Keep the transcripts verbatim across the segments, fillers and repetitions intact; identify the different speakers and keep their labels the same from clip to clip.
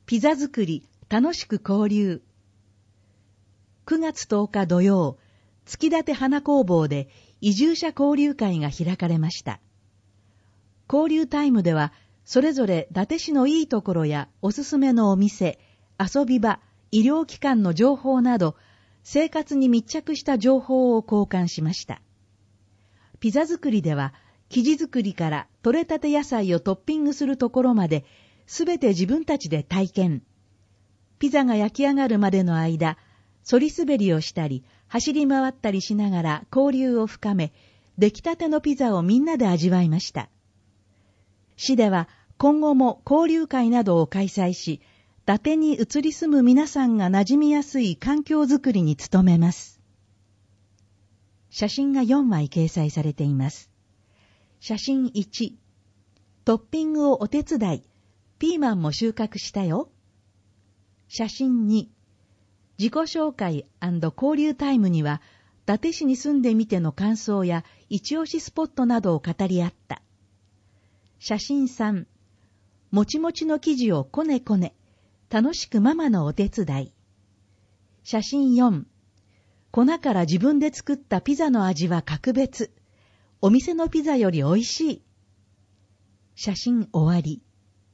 Speaker 1: ピザ作り楽しく交流。くがつとおか土曜、月立花工房で移住者交流会が開かれました。交流タイムでは、それぞれ伊達市のいいところやおすすめのお店、遊び場、医療機関の情報など、生活に密着した情報を交換しました。ピザ作りでは、生地作りから採れたて野菜をトッピングするところまで、すべて自分たちで体験。ピザが焼き上がるまでの間、反り滑りをしたり、走り回ったりしながら交流を深め、出来たてのピザをみんなで味わいました。市では今後も交流会などを開催し、伊達に移り住む皆さんが馴染みやすい環境づくりに努めます。写真がよんまい掲載されています。写真いち、トッピングをお手伝い、ピーマンも収穫したよ。写真に、自己紹介&交流タイムには、伊達市に住んでみての感想や一押しスポットなどを語り合った。写真さん、もちもちの生地をこねこね、楽しくママのお手伝い。写真よん、粉から自分で作ったピザの味は格別。お店のピザよりおいしい。写真終わり。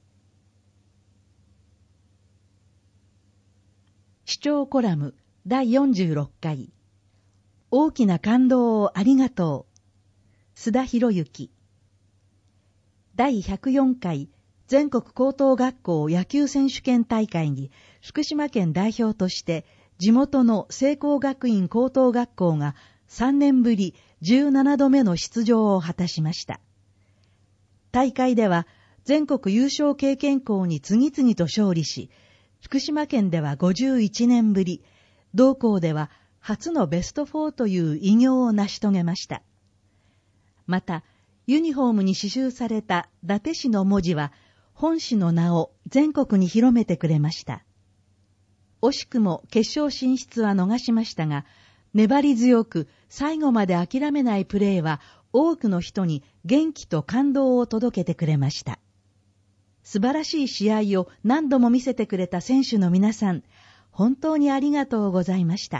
Speaker 1: 視聴コラムだいよんじゅうろっかい。大きな感動をありがとう。須田博之。だいひゃくよんかい全国高等学校野球選手権大会に福島県代表として地元の聖光学院高等学校がさんねんぶりじゅうななどめの出場を果たしました。大会では全国優勝経験校に次々と勝利し、福島県ではごじゅういちねんぶり、同校では初のベストよんという偉業を成し遂げました。また、ユニフォームに刺繍された伊達市の文字は、本市の名を全国に広めてくれました。惜しくも決勝進出は逃しましたが、粘り強く最後まで諦めないプレーは多くの人に元気と感動を届けてくれました。素晴らしい試合を何度も見せてくれた選手の皆さん、本当にありがとうございました。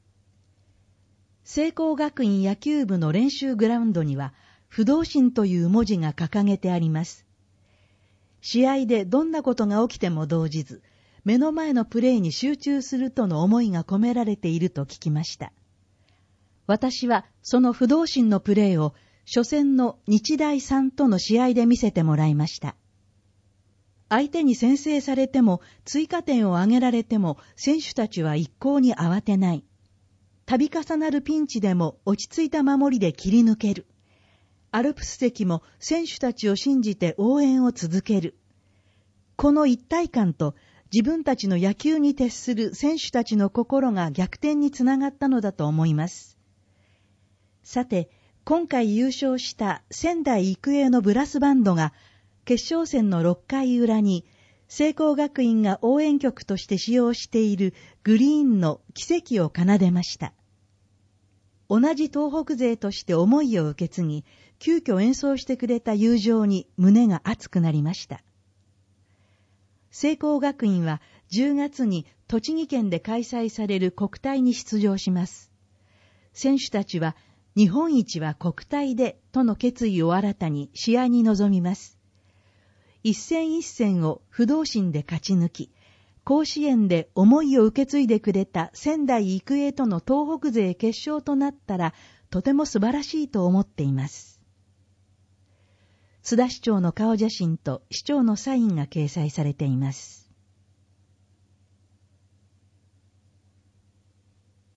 Speaker 1: 聖光学院野球部の練習グラウンドには、不動心という文字が掲げてあります。試合でどんなことが起きても動じず、目の前のプレーに集中するとの思いが込められていると聞きました。私はその不動心のプレーを初戦の日大さんとの試合で見せてもらいました。相手に先制されても追加点を挙げられても選手たちは一向に慌てない。度重なるピンチでも落ち着いた守りで切り抜ける。アルプス席も選手たちを信じて応援を続ける。この一体感と自分たちの野球に徹する選手たちの心が逆転につながったのだと思います。さて、今回優勝した仙台育英のブラスバンドが決勝戦のろっかい裏に聖光学院が応援曲として使用しているグリーンの奇跡を奏でました。同じ東北勢として思いを受け継ぎ、急遽演奏してくれた友情に胸が熱くなりました。聖光学院はじゅうがつに栃木県で開催される国体に出場します。選手たちは日本一は国体でとの決意を新たに試合に臨みます。一戦一戦を不動心で勝ち抜き、甲子園で思いを受け継いでくれた仙台育英との東北勢決勝となったらとても素晴らしいと思っています。須田市長の顔写真と市長のサインが掲載されています。